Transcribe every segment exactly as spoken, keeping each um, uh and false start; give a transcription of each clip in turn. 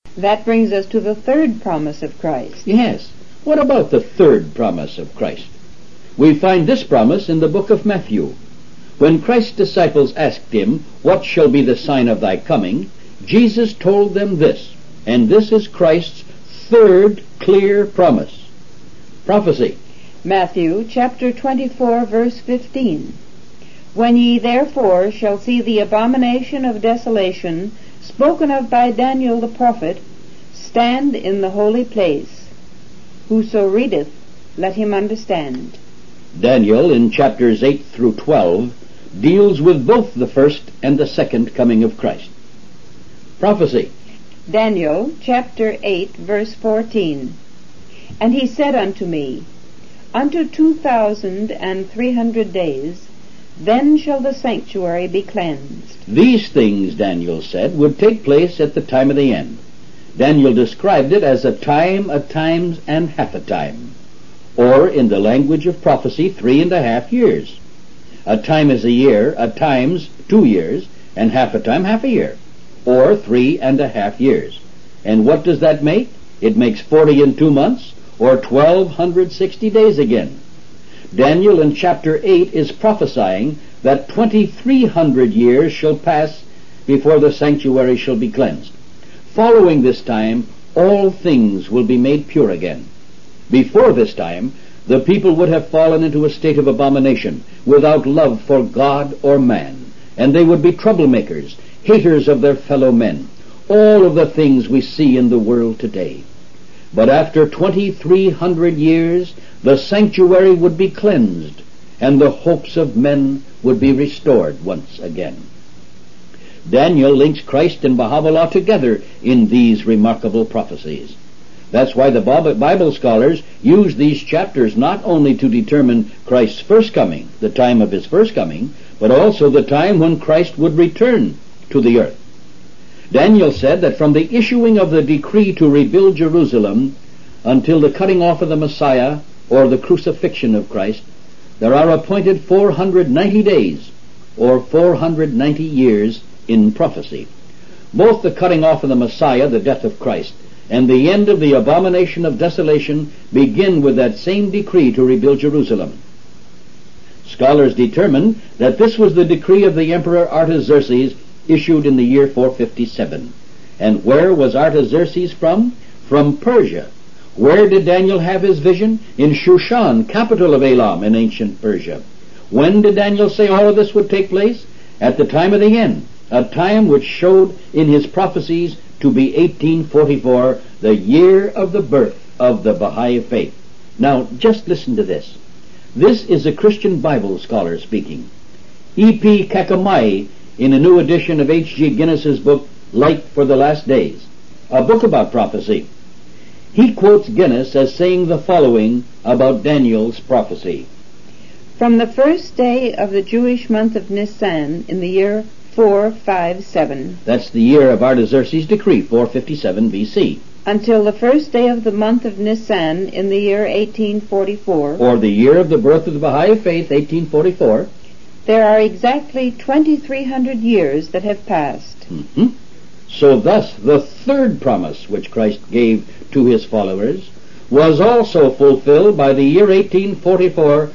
That brings us to the third promise of Christ. Yes. What about the third promise of Christ? We find this promise in the book of Matthew. When Christ's disciples asked him, "What shall be the sign of thy coming?" Jesus told them this, and this is Christ's third clear promise. Prophecy. Matthew chapter twenty-four, verse fifteen. When ye therefore shall see the abomination of desolation spoken of by Daniel the prophet, stand in the holy place. Whoso readeth, let him understand. Daniel, in chapters eight through twelve, deals with both the first and the second coming of Christ. Prophecy. Daniel chapter eight, verse fourteen. And he said unto me, Unto two thousand and three hundred days, then shall the sanctuary be cleansed. These things, Daniel said, would take place at the time of the end. Daniel described it as a time, a times, and half a time, or in the language of prophecy, three and a half years. A time is a year, a times two years, and half a time half a year, or three and a half years. And what does that make? It makes forty and two months, or twelve hundred sixty days again. Daniel in chapter eight is prophesying that twenty-three hundred years shall pass before the sanctuary shall be cleansed. Following this time, all things will be made pure again. Before this time, the people would have fallen into a state of abomination, without love for God or man, and they would be troublemakers, haters of their fellow men, all of the things we see in the world today. But after twenty-three hundred years, the sanctuary would be cleansed, and the hopes of men would be restored once again. Daniel links Christ and Baha'u'llah together in these remarkable prophecies. That's why the Bible scholars use these chapters not only to determine Christ's first coming, the time of his first coming, but also the time when Christ would return to the earth. Daniel said that from the issuing of the decree to rebuild Jerusalem until the cutting off of the Messiah or the crucifixion of Christ, there are appointed four hundred ninety days, or four hundred ninety years in prophecy. Both the cutting off of the Messiah, the death of Christ, and the end of the abomination of desolation begin with that same decree to rebuild Jerusalem. Scholars determine that this was the decree of the Emperor Artaxerxes, issued in the year four fifty-seven. And where was Artaxerxes from? From Persia. Where did Daniel have his vision? In Shushan, capital of Elam in ancient Persia. When did Daniel say all of this would take place? At the time of the end, a time which showed in his prophecies to be eighteen forty-four, the year of the birth of the Baha'i faith. Now, just listen to this. This is a Christian Bible scholar speaking. E P Kakamai, in a new edition of H G Guinness's book, Light for the Last Days, a book about prophecy. He quotes Guinness as saying the following about Daniel's prophecy. From the first day of the Jewish month of Nisan in the year four fifty-seven. That's the year of Artaxerxes' decree, four fifty-seven B C. Until the first day of the month of Nisan in the year eighteen forty-four. Or the year of the birth of the Baha'i faith, eighteen forty-four. There are exactly twenty-three hundred years that have passed. Mm-hmm. So thus the third promise which Christ gave to his followers was also fulfilled by the year eighteen forty-four.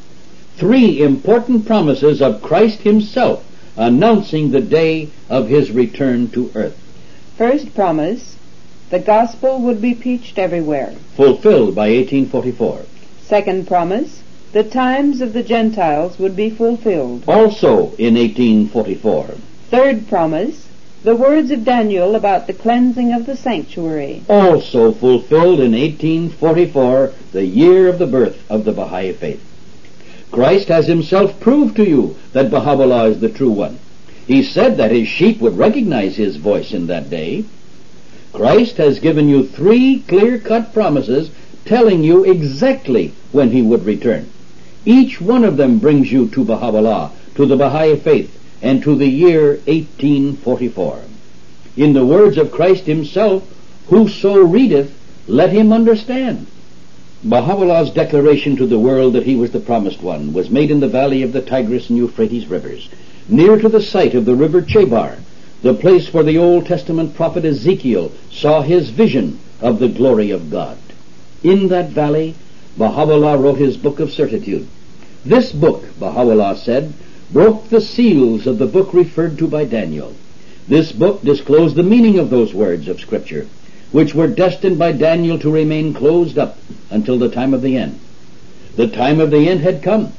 Three important promises of Christ himself announcing the day of his return to earth. First promise, the gospel would be preached everywhere. Fulfilled by eighteen forty-four. Second promise, the times of the Gentiles would be fulfilled. Also in eighteen forty-four. Third promise, the words of Daniel about the cleansing of the sanctuary. Also fulfilled in eighteen forty-four, the year of the birth of the Baha'i faith. Christ has himself proved to you that Baha'u'llah is the true one. He said that his sheep would recognize his voice in that day. Christ has given you three clear-cut promises telling you exactly when he would return. Each one of them brings you to Baha'u'llah, to the Baha'i faith, and to the year eighteen forty-four. In the words of Christ himself, whoso readeth, let him understand. Baha'u'llah's declaration to the world that he was the promised one was made in the valley of the Tigris and Euphrates rivers, near to the site of the river Chebar, the place where the Old Testament prophet Ezekiel saw his vision of the glory of God. In that valley, Baha'u'llah wrote his Book of Certitude. This book, Baha'u'llah said, broke the seals of the book referred to by Daniel. This book disclosed the meaning of those words of Scripture, which were destined by Daniel to remain closed up until the time of the end. The time of the end had come.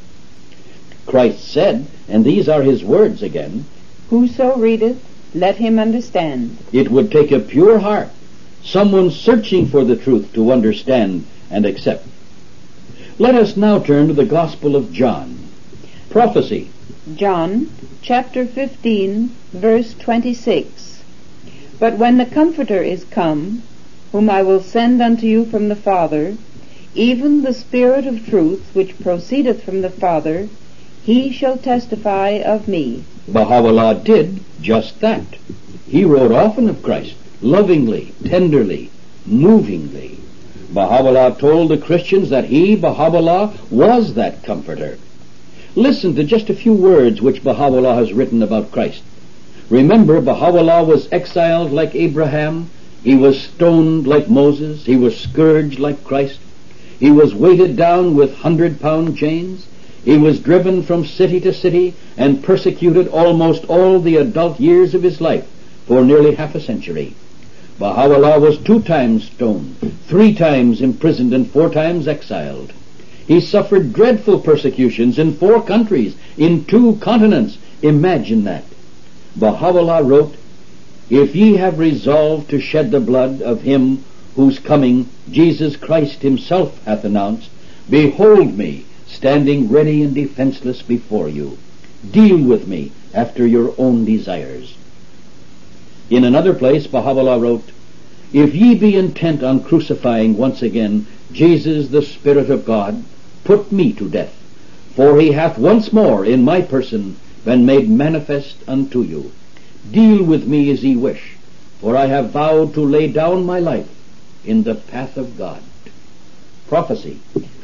Christ said, and these are his words again, "Whoso readeth, let him understand." It would take a pure heart, someone searching for the truth, to understand and accept. Let us now turn to the Gospel of John. Prophecy. John chapter fifteen, verse twenty-six. "But when the Comforter is come, whom I will send unto you from the Father, even the Spirit of truth, which proceedeth from the Father, he shall testify of me." Baha'u'llah did just that. He wrote often of Christ, lovingly, tenderly, movingly. Baha'u'llah told the Christians that he, Baha'u'llah, was that Comforter. Listen to just a few words which Baha'u'llah has written about Christ. Remember, Baha'u'llah was exiled like Abraham. He was stoned like Moses. He was scourged like Christ. He was weighted down with hundred-pound chains. He was driven from city to city and persecuted almost all the adult years of his life for nearly half a century. Baha'u'llah was two times stoned, three times imprisoned, and four times exiled. He suffered dreadful persecutions in four countries, in two continents. Imagine that. Baha'u'llah wrote, "If ye have resolved to shed the blood of him whose coming Jesus Christ himself hath announced, behold me, standing ready and defenseless before you. Deal with me after your own desires." In another place, Baha'u'llah wrote, "If ye be intent on crucifying once again Jesus, the Spirit of God, put me to death, for he hath once more in my person been made manifest unto you. Deal with me as ye wish, for I have vowed to lay down my life in the path of God." Prophecy.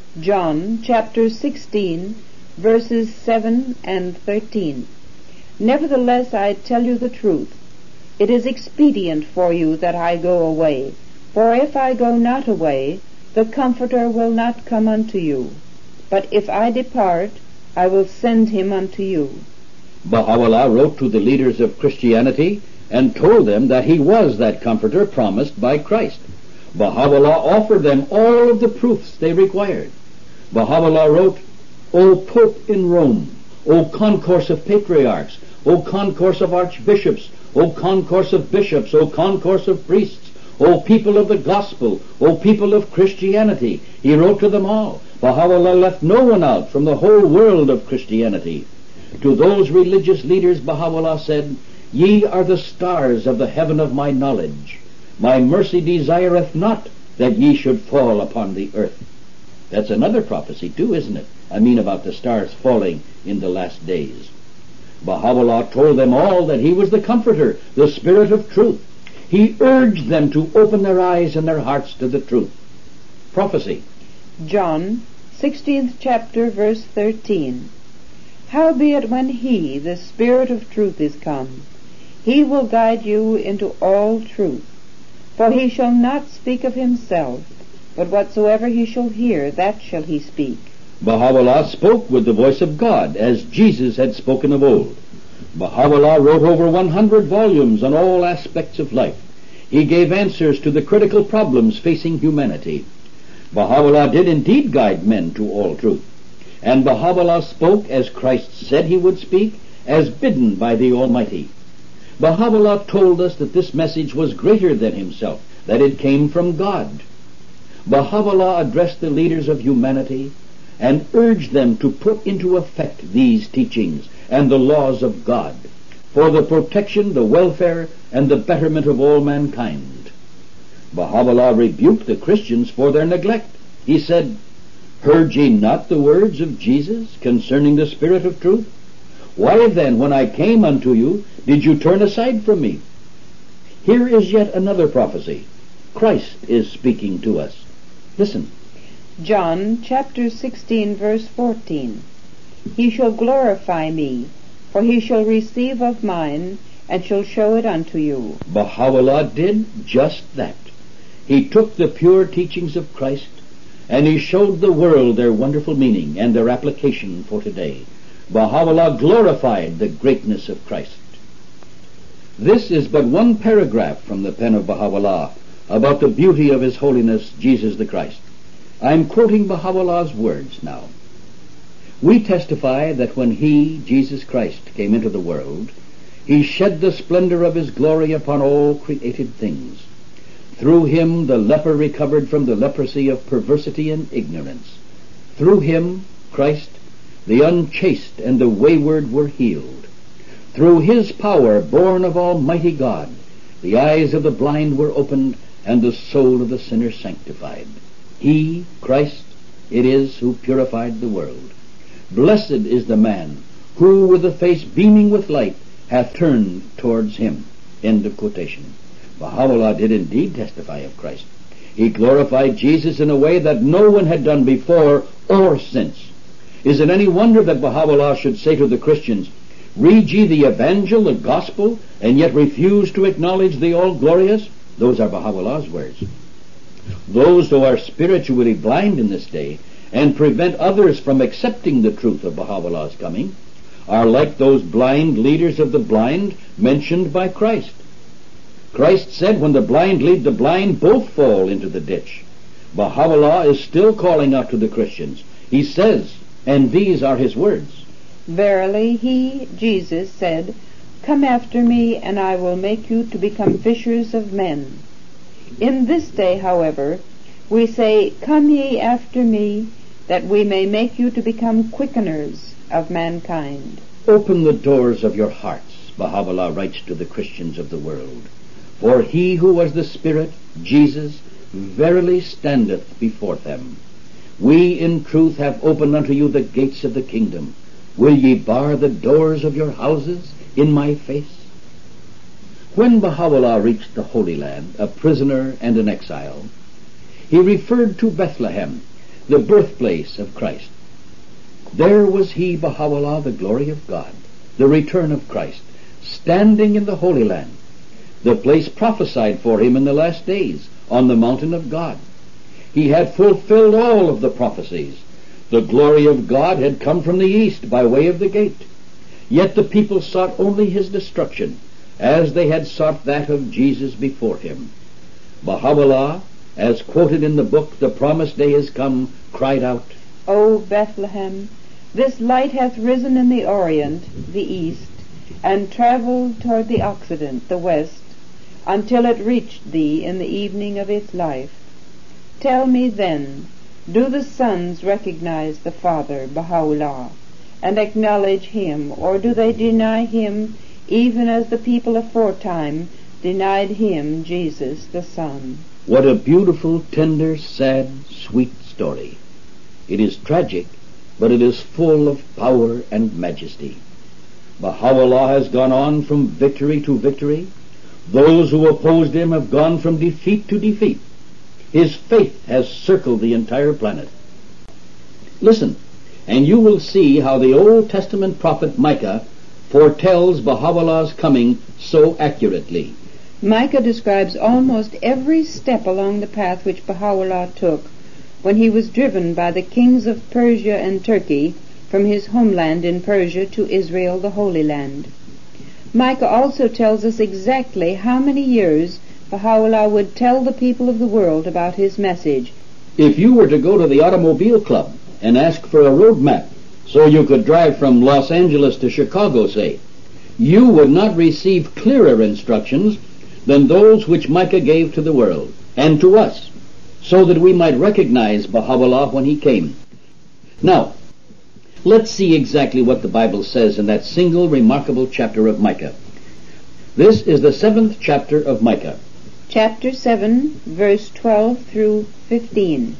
John chapter sixteen, verses seven and thirteen. "Nevertheless I tell you the truth. It is expedient for you that I go away. For if I go not away, the Comforter will not come unto you. But if I depart, I will send him unto you." Baha'u'llah wrote to the leaders of Christianity and told them that he was that Comforter promised by Christ. Baha'u'llah offered them all of the proofs they required. Baha'u'llah wrote, "O Pope in Rome, O concourse of patriarchs, O concourse of archbishops, O concourse of bishops, O concourse of priests, O people of the gospel, O people of Christianity." He wrote to them all. Baha'u'llah left no one out from the whole world of Christianity. To those religious leaders, Baha'u'llah said, "Ye are the stars of the heaven of my knowledge. My mercy desireth not that ye should fall upon the earth." That's another prophecy too, isn't it? I mean about the stars falling in the last days. Baha'u'llah told them all that he was the Comforter, the Spirit of truth. He urged them to open their eyes and their hearts to the truth. Prophecy. John sixteenth chapter, verse thirteen. "Howbeit when he, the Spirit of truth, is come, he will guide you into all truth. For he shall not speak of himself, but whatsoever he shall hear, that shall he speak." Baha'u'llah spoke with the voice of God, as Jesus had spoken of old. Baha'u'llah wrote over one hundred volumes on all aspects of life. He gave answers to the critical problems facing humanity. Baha'u'llah did indeed guide men to all truth. And Baha'u'llah spoke as Christ said he would speak, as bidden by the Almighty. Baha'u'llah told us that this message was greater than himself, that it came from God. Baha'u'llah addressed the leaders of humanity and urged them to put into effect these teachings and the laws of God for the protection, the welfare, and the betterment of all mankind. Baha'u'llah rebuked the Christians for their neglect. He said, "Heard ye not the words of Jesus concerning the Spirit of truth? Why then, when I came unto you, did you turn aside from me?" Here is yet another prophecy. Christ is speaking to us. Listen. John chapter sixteen, verse fourteen. "He shall glorify me, for he shall receive of mine, and shall show it unto you. Baha'u'llah did just that. He took the pure teachings of Christ, and he showed the world their wonderful meaning and their application for today. Baha'u'llah glorified the greatness of Christ. This is but one paragraph from the pen of Baha'u'llah about the beauty of His Holiness Jesus the Christ. I'm quoting Baha'u'llah's words now. We testify that when He, Jesus Christ, came into the world, He shed the splendor of His glory upon all created things. Through Him the leper recovered from the leprosy of perversity and ignorance. Through Him, Christ, the unchaste and the wayward were healed. Through His power, born of Almighty God, the eyes of the blind were opened, and the soul of the sinner sanctified. He, Christ, it is who purified the world. Blessed is the man who, with a face beaming with light, hath turned towards Him. End of quotation. Baha'u'llah did indeed testify of Christ. He glorified Jesus in a way that no one had done before or since. Is it any wonder that Baha'u'llah should say to the Christians, read ye the Evangel, the Gospel, and yet refuse to acknowledge the All-Glorious? Those are Baha'u'llah's words. Those who are spiritually blind in this day and prevent others from accepting the truth of Baha'u'llah's coming are like those blind leaders of the blind mentioned by Christ. Christ said, when the blind lead the blind, both fall into the ditch. Baha'u'llah is still calling out to the Christians. He says, and these are His words, verily He, Jesus, said, come after me, and I will make you to become fishers of men. In this day, however, we say, come ye after me, that we may make you to become quickeners of mankind. Open the doors of your hearts, Baha'u'llah writes to the Christians of the world. For He who was the Spirit, Jesus, verily standeth before them. We in truth have opened unto you the gates of the kingdom. Will ye bar the doors of your houses in my face? When Baha'u'llah reached the Holy Land, a prisoner and an exile, he referred to Bethlehem, the birthplace of Christ. There was he, Baha'u'llah, the glory of God, the return of Christ, standing in the Holy Land, the place prophesied for him in the last days, on the mountain of God. He had fulfilled all of the prophecies. The glory of God had come from the east by way of the gate. Yet the people sought only His destruction, as they had sought that of Jesus before Him. Baha'u'llah, as quoted in the book, The Promised Day Is Come, cried out, O Bethlehem, this light hath risen in the Orient, the east, and travelled toward the Occident, the west, until it reached thee in the evening of its life. Tell me then, do the sons recognize the Father, Baha'u'llah, and acknowledge Him, or do they deny Him, even as the people aforetime denied Him, Jesus, the Son? What a beautiful, tender, sad, sweet story. It is tragic, but it is full of power and majesty. Baha'u'llah has gone on from victory to victory. Those who opposed Him have gone from defeat to defeat. His faith has circled the entire planet. Listen, and you will see how the Old Testament prophet Micah foretells Baha'u'llah's coming so accurately. Micah describes almost every step along the path which Baha'u'llah took when he was driven by the kings of Persia and Turkey from his homeland in Persia to Israel, the Holy Land. Micah also tells us exactly how many years Baha'u'llah would tell the people of the world about his message. If you were to go to the automobile club and ask for a road map so you could drive from Los Angeles to Chicago, say, you would not receive clearer instructions than those which Micah gave to the world and to us, so that we might recognize Baha'u'llah when He came. Now, let's see exactly what the Bible says in that single remarkable chapter of Micah. This is the seventh chapter of Micah. Chapter seven, verse twelve through fifteen.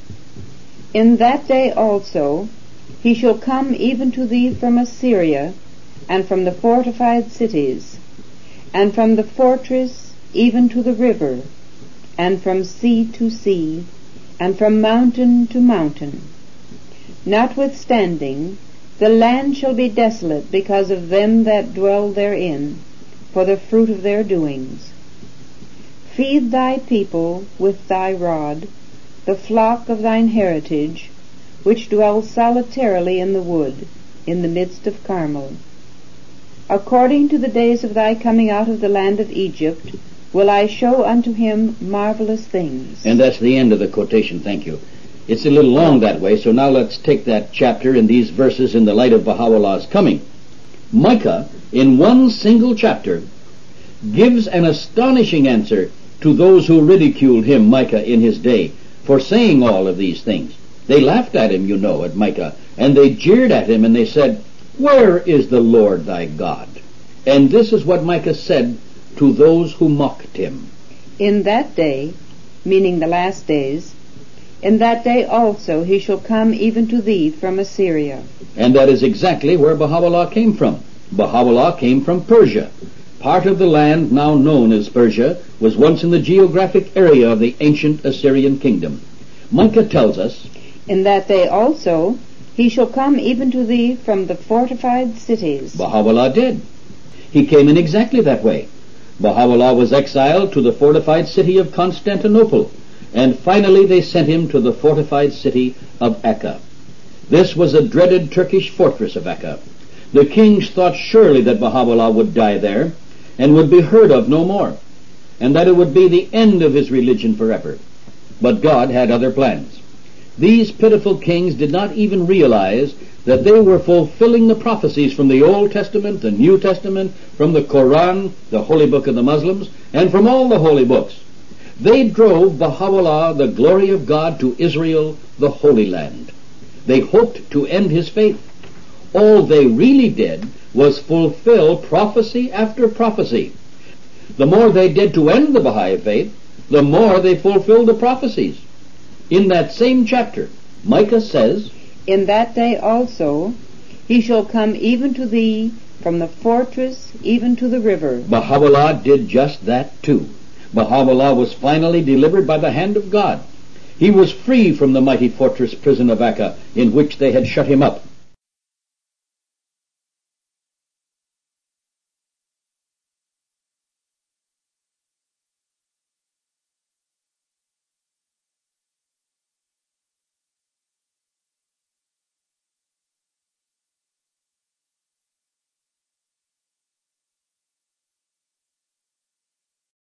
In that day also he shall come even to thee from Assyria, and from the fortified cities, and from the fortress even to the river, and from sea to sea, and from mountain to mountain. Notwithstanding, the land shall be desolate because of them that dwell therein, for the fruit of their doings. Feed thy people with thy rod, the flock of thine heritage, which dwell solitarily in the wood, in the midst of Carmel. According to the days of thy coming out of the land of Egypt, will I show unto him marvelous things. And that's the end of the quotation, thank you. It's a little long that way, so now let's take that chapter and these verses in the light of Baha'u'llah's coming. Micah, in one single chapter, gives an astonishing answer to those who ridiculed him, Micah, in his day, for saying all of these things. They laughed at him, you know, at Micah, and they jeered at him, and they said, "Where is the Lord thy God?" And this is what Micah said to those who mocked him. In that day, meaning the last days, in that day also he shall come even to thee from Assyria. And that is exactly where Baha'u'llah came from. Baha'u'llah came from Persia. Part of the land now known as Persia was once in the geographic area of the ancient Assyrian kingdom. Micah tells us, In that day also he shall come even to thee from the fortified cities. Baha'u'llah did. He came in exactly that way. Baha'u'llah was exiled to the fortified city of Constantinople, and finally they sent him to the fortified city of Akka. This was a dreaded Turkish fortress of Akka. The kings thought surely that Baha'u'llah would die there, and would be heard of no more, and that it would be the end of his religion forever. But God had other plans. These pitiful kings did not even realize that they were fulfilling the prophecies from the Old Testament, the New Testament, from the Quran, the holy book of the Muslims, and from all the holy books. They drove Baha'u'llah, the glory of God, to Israel, the Holy Land. They hoped to end his faith. All they really did was fulfill prophecy after prophecy. The more they did to end the Baha'i faith, the more they fulfilled the prophecies. In that same chapter, Micah says, In that day also he shall come even to thee from the fortress even to the river. Baha'u'llah did just that too. Baha'u'llah was finally delivered by the hand of God. He was free from the mighty fortress prison of Akka in which they had shut him up.